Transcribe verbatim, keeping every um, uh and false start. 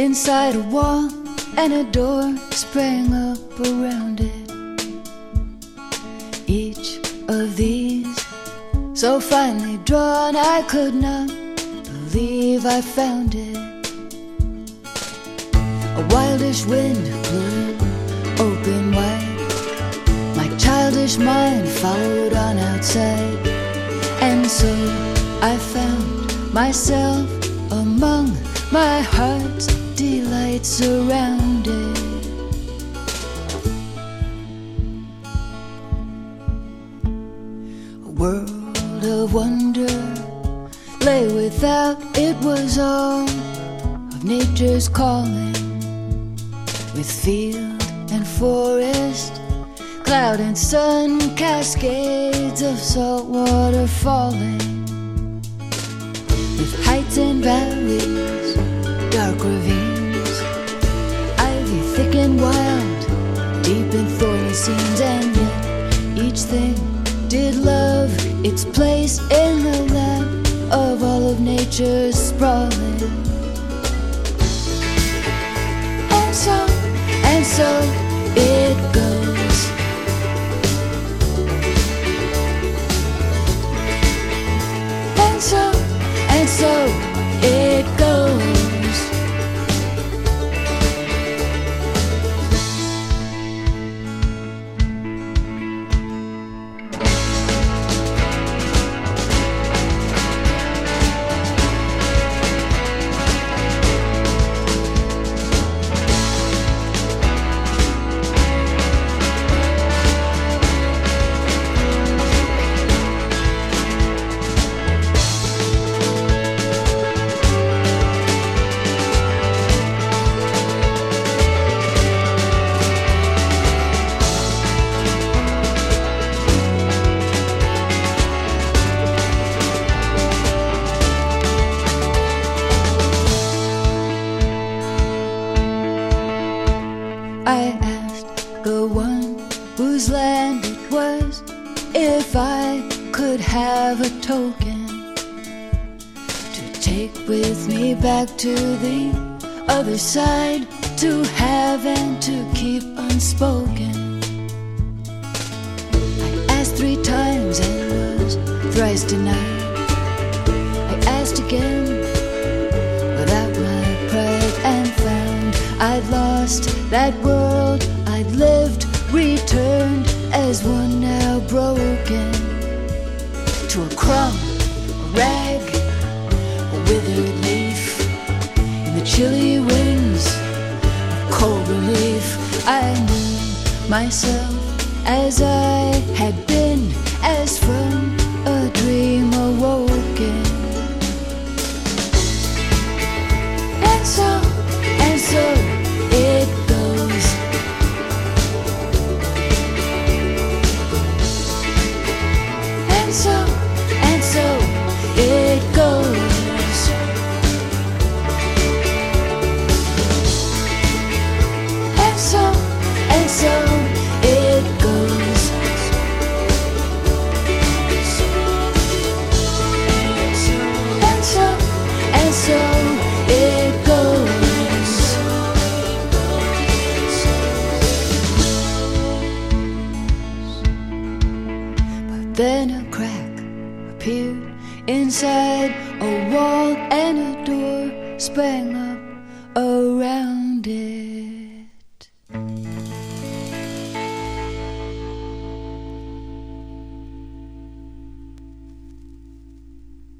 inside a wall, and a door sprang up around it. Each of these so finely drawn, I could not believe I found it. A wildish wind blew it open wide. My childish mind followed on outside, and so I found myself among my heart's delights surrounded. A world of wonder lay without, it was all of nature's calling. With field and forest, cloud and sun, cascades of salt water falling. With heights and valleys, dark ravines, ivy thick and wild, deep in thorny scenes. And yet each thing did love its place in the lap of all of nature's sprawling. And so, and so it goes. And so, and so it goes. I asked the one whose land it was if I could have a token to take with me back to the other side, to have and to keep unspoken. I asked three times and was thrice denied. I asked again without my pride, and found I'd lost that world I'd lived, returned as one now broken to a crumb, a rag, a withered leaf in the chilly winds of cold relief. I knew myself as I had been, as from a dream awoken. And so, and so it goes. And so, and so it goes. And so, and so it goes. And so, and so it goes. Then a crack appeared inside a wall, and a door sprang up